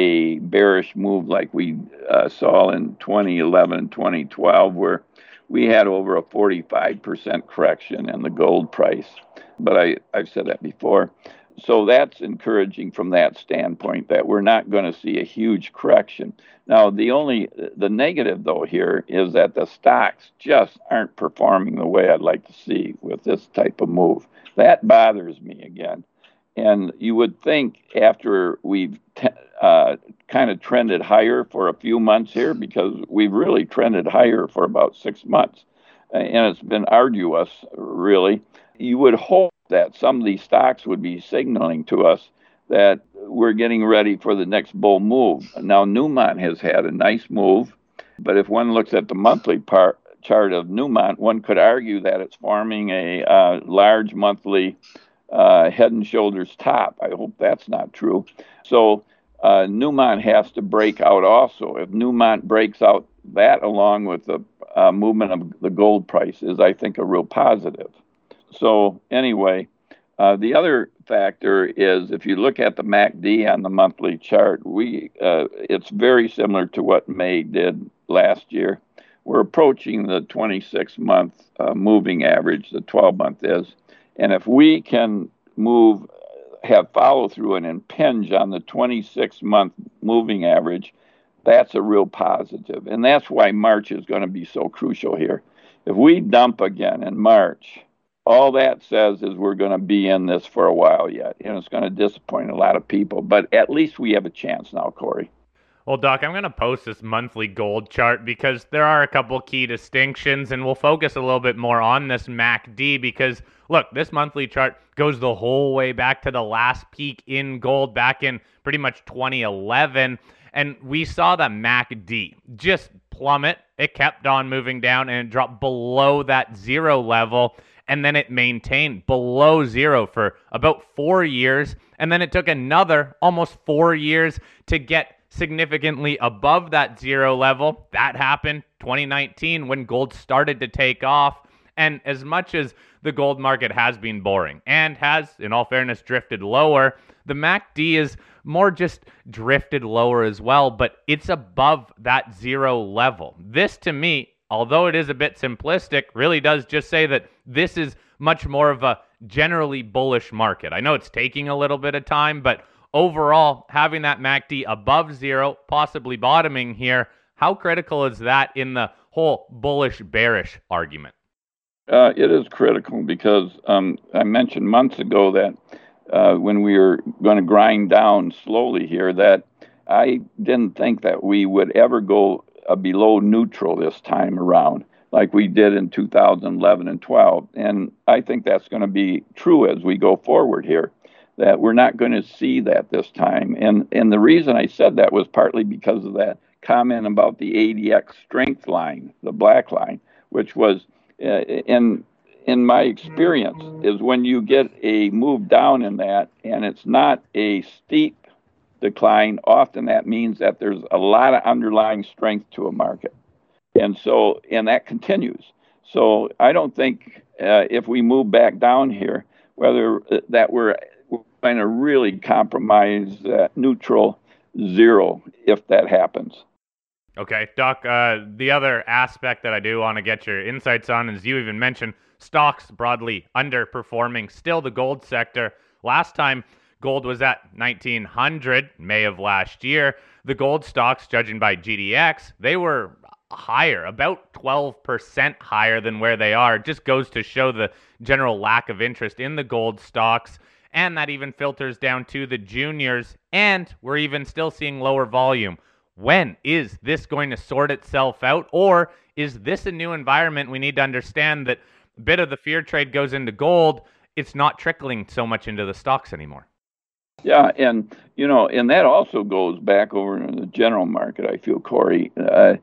a bearish move like we uh, saw in twenty eleven and twenty twelve, where we had over a forty-five percent correction in the gold price. But I, I've said that before. So that's encouraging from that standpoint, that we're not going to see a huge correction. Now, the only, the negative, though, here is that the stocks just aren't performing the way I'd like to see with this type of move. That bothers me again. And you would think after we've t- uh, kind of trended higher for a few months here, because we've really trended higher for about six months, and it's been arduous, really, you would hope that some of these stocks would be signaling to us that we're getting ready for the next bull move. Now, Newmont has had a nice move. But if one looks at the monthly part, chart of Newmont, one could argue that it's forming a uh, large monthly uh, head and shoulders top. I hope that's not true. So uh, Newmont has to break out also. If Newmont breaks out that along with the uh, movement of the gold price is, I think, a real positive. So anyway, uh, the other factor is if you look at the M A C D on the monthly chart, we uh, it's very similar to what May did last year. We're approaching the twenty-six month uh, moving average, the twelve month is. And if we can move, have follow through and impinge on the twenty-six month moving average, that's a real positive. And that's why March is going to be so crucial here. If we dump again in March, all that says is we're going to be in this for a while yet. And it's going to disappoint a lot of people. But at least we have a chance now, Corey. Well, Doc, I'm going to post this monthly gold chart because there are a couple key distinctions, and we'll focus a little bit more on this M A C D because, look, this monthly chart goes the whole way back to the last peak in gold back in pretty much twenty eleven, and we saw the M A C D just plummet. It kept on moving down, and it dropped below that zero level, and then it maintained below zero for about four years, and then it took another almost four years to get significantly above that zero level. That happened twenty nineteen when gold started to take off. And as much as the gold market has been boring and has, in all fairness, drifted lower, the M A C D is more just drifted lower as well, but it's above that zero level. This, to me, although it is a bit simplistic, really does just say that this is much more of a generally bullish market. I know it's taking a little bit of time, but overall, having that M A C D above zero, possibly bottoming here, how critical is that in the whole bullish-bearish argument? Uh, it is critical because um, I mentioned months ago that uh, when we were going to grind down slowly here, that I didn't think that we would ever go uh, below neutral this time around like we did in two thousand eleven and twelve. And I think that's going to be true as we go forward here, that we're not going to see that this time. And and the reason I said that was partly because of that comment about the A D X strength line, the black line, which was, uh, in in my experience, is when you get a move down in that and it's not a steep decline, often that means that there's a lot of underlying strength to a market. And so, and that continues. So I don't think uh, if we move back down here, whether uh, that we're going to really compromise uh, neutral zero if that happens. Okay, Doc, uh, the other aspect that I do want to get your insights on is you even mentioned stocks broadly underperforming still the gold sector. Last time gold was at nineteen hundred, May of last year. The gold stocks, judging by G D X, they were higher, about twelve percent higher than where they are. It just goes to show the general lack of interest in the gold stocks. And that even filters down to the juniors, and we're even still seeing lower volume. When is this going to sort itself out, or is this a new environment we need to understand that a bit of the fear trade goes into gold, it's not trickling so much into the stocks anymore? Yeah, and, you know, and that also goes back over into the general market, I feel, Corey. Uh,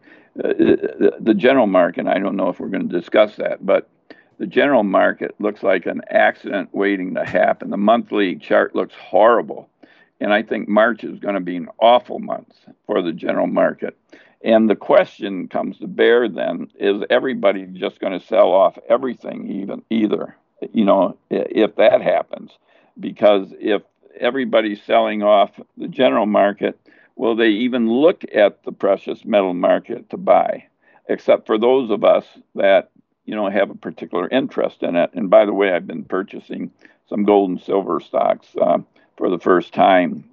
the, the general market, I don't know if we're going to discuss that, but the general market looks like an accident waiting to happen. The monthly chart looks horrible. And I think March is going to be an awful month for the general market. And the question comes to bear then, is everybody just going to sell off everything even either, you know, if that happens? Because if everybody's selling off the general market, will they even look at the precious metal market to buy? Except for those of us that, you know, have a particular interest in it. And by the way, I've been purchasing some gold and silver stocks uh, for the first time,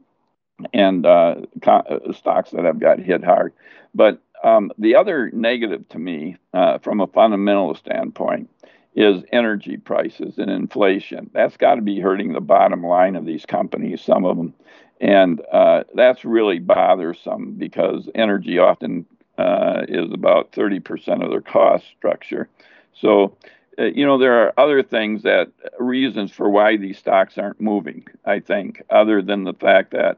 and uh, co- stocks that have got hit hard. But um, the other negative to me, uh, from a fundamental standpoint, is energy prices and inflation. That's got to be hurting the bottom line of these companies, some of them. And uh, that's really bothersome because energy often uh, is about thirty percent of their cost structure. So, uh, you know, there are other things that reasons for why these stocks aren't moving, I think, other than the fact that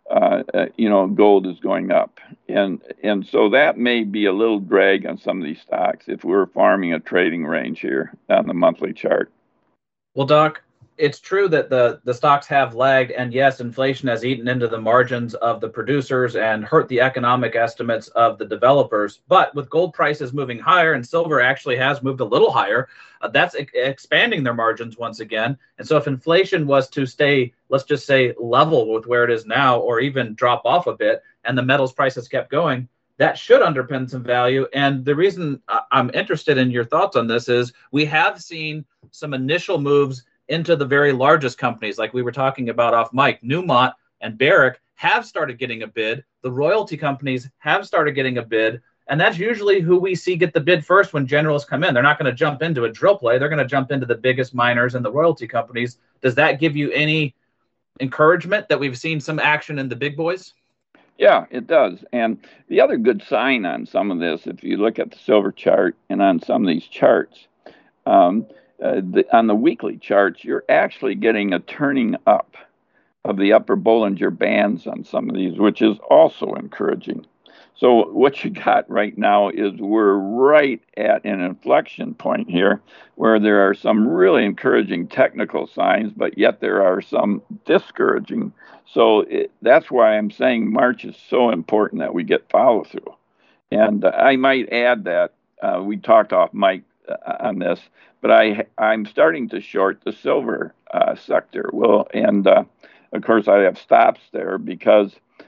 uh, uh, you know, gold is going up. And, and so that may be a little drag on some of these stocks if we're farming a trading range here on the monthly chart. Well, Doc, it's true that the, the stocks have lagged, and yes, inflation has eaten into the margins of the producers and hurt the economic estimates of the developers. But with gold prices moving higher and silver actually has moved a little higher, uh, that's e- expanding their margins once again. And so if inflation was to stay, let's just say, level with where it is now, or even drop off a bit, and the metals prices kept going, that should underpin some value. And the reason I'm interested in your thoughts on this is we have seen some initial moves into the very largest companies, like we were talking about off mic. Newmont and Barrick have started getting a bid. The royalty companies have started getting a bid. And that's usually who we see get the bid first when generals come in. They're not going to jump into a drill play. They're going to jump into the biggest miners and the royalty companies. Does that give you any encouragement that we've seen some action in the big boys? Yeah, it does. And the other good sign on some of this, if you look at the silver chart and on some of these charts, um, uh, the, on the weekly charts, you're actually getting a turning up of the upper Bollinger Bands on some of these, which is also encouraging. So what you got right now is we're right at an inflection point here where there are some really encouraging technical signs, but yet there are some discouraging. So it, that's why I'm saying March is so important that we get follow through. And uh, I might add that uh, we talked off mic uh, on this, but I, I'm starting to short the silver uh, sector. Well, and uh, of course I have stops there because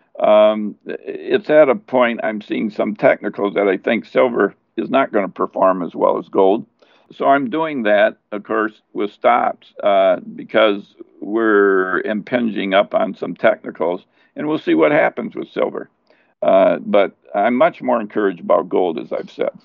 Um, it's at a point I'm seeing some technicals that I think silver is not going to perform as well as gold. So I'm doing that, of course, with stops uh, because we're impinging up on some technicals, and we'll see what happens with silver. Uh, but I'm much more encouraged about gold, as I've said.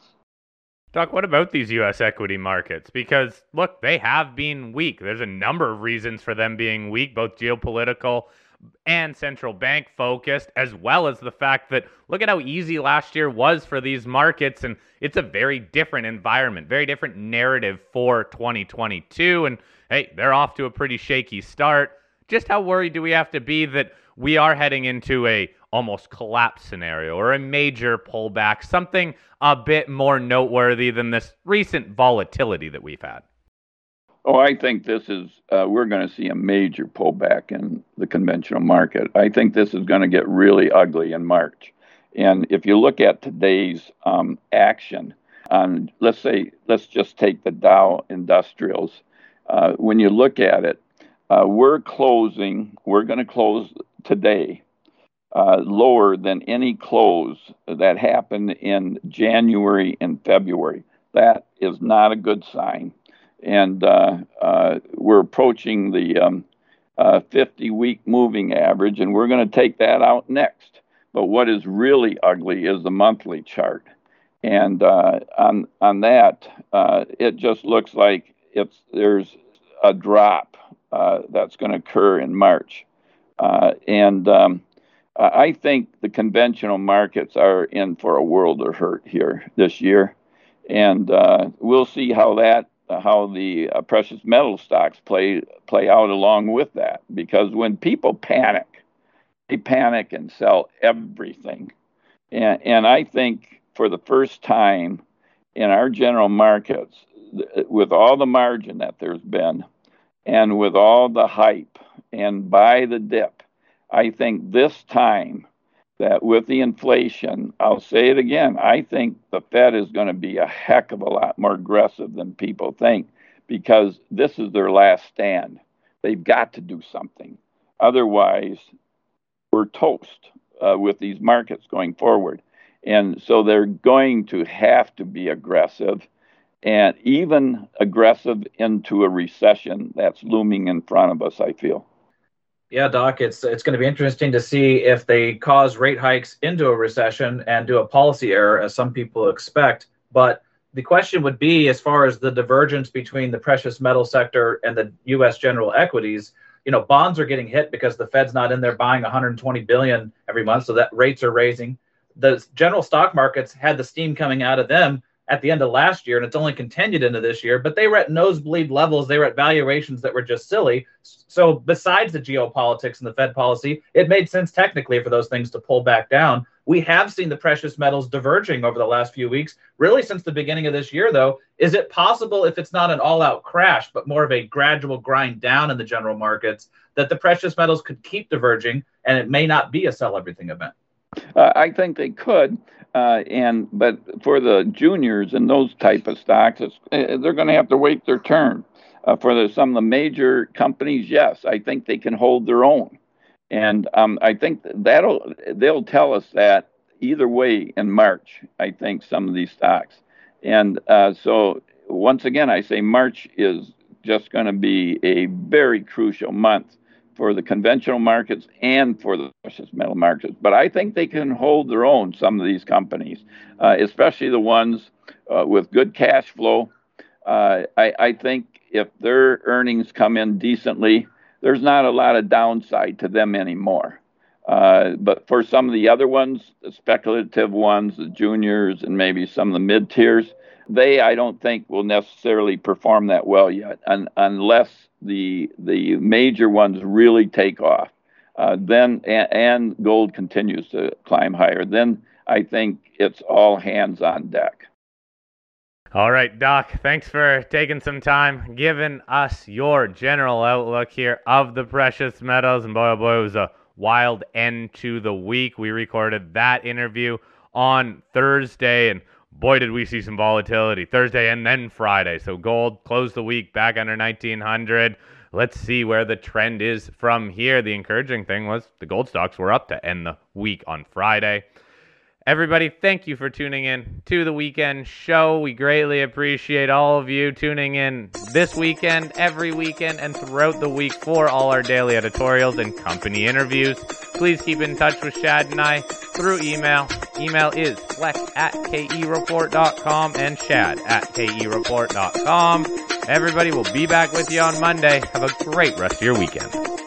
Doc, what about these U S equity markets? Because, look, they have been weak. There's a number of reasons for them being weak, both geopolitical and central bank focused, as well as the fact that look at how easy last year was for these markets, and it's a very different environment, very different narrative for twenty twenty-two, and hey, they're off to a pretty shaky start. Just how worried do we have to be that we are heading into a almost collapse scenario or a major pullback, something a bit more noteworthy than this recent volatility that we've had? Oh, I think this is, uh, we're going to see a major pullback in the conventional market. I think this is going to get really ugly in March. And if you look at today's um, action on, let's say, let's just take the Dow Industrials. Uh, when you look at it, uh, we're closing, we're going to close today uh, lower than any close that happened in January and February. That is not a good sign. And uh, uh, we're approaching the um, uh, fifty-week moving average, and we're going to take that out next. But what is really ugly is the monthly chart. And uh, on on that, uh, it just looks like it's there's a drop uh, that's going to occur in March. Uh, and um, I think the conventional markets are in for a world of hurt here this year. And uh, we'll see how that how the uh, precious metal stocks play play out along with that. Because when people panic, they panic and sell everything. And, and I think for the first time in our general markets, with all the margin that there's been, and with all the hype, and buy the dip, I think this time that with the inflation, I'll say it again, I think the Fed is going to be a heck of a lot more aggressive than people think, because this is their last stand. They've got to do something. Otherwise, we're toast uh, with these markets going forward. And so they're going to have to be aggressive, and even aggressive into a recession that's looming in front of us, I feel. Yeah, Doc, it's it's going to be interesting to see if they cause rate hikes into a recession and do a policy error, as some people expect. But the question would be, as far as the divergence between the precious metal sector and the U S general equities, you know, bonds are getting hit because the Fed's not in there buying one hundred twenty billion dollars every month, so that rates are raising. The general stock markets had the steam coming out of them, at the end of last year, and it's only continued into this year, but they were at nosebleed levels. They were at valuations that were just silly. So besides the geopolitics and the Fed policy, it made sense technically for those things to pull back down. We have seen the precious metals diverging over the last few weeks, really since the beginning of this year, though. Is it possible, if it's not an all-out crash, but more of a gradual grind down in the general markets, that the precious metals could keep diverging and it may not be a sell everything event? Uh, I think they could, uh, and but for the juniors and those type of stocks, it's, they're going to have to wait their turn. Uh, for the, some of the major companies, yes, I think they can hold their own, and um, I think that'll they'll tell us that either way in March. I think some of these stocks, and uh, so once again, I say March is just going to be a very crucial month for the conventional markets and for the precious metal markets. But I think they can hold their own, some of these companies, uh, especially the ones uh, with good cash flow. Uh, I, I think if their earnings come in decently, there's not a lot of downside to them anymore. Uh, but for some of the other ones, the speculative ones, the juniors, and maybe some of the mid-tiers, they, I don't think, will necessarily perform that well yet, un- unless the the major ones really take off. Uh, then and, and gold continues to climb higher. Then I think it's all hands on deck. All right, Doc, thanks for taking some time, giving us your general outlook here of the precious metals. And boy, oh boy, it was a wild end to the week. We recorded that interview on Thursday, and boy, did we see some volatility Thursday and then Friday. So gold closed the week back under nineteen hundred. Let's see where the trend is from here. The encouraging thing was the gold stocks were up to end the week on Friday. Everybody, thank you for tuning in to the weekend show. We greatly appreciate all of you tuning in this weekend, every weekend, and throughout the week for all our daily editorials and company interviews. Please keep in touch with Shad and I through email. Email is fleck at K E report dot com and Shad at K E report dot com. Everybody, will be back with you on Monday. Have a great rest of your weekend.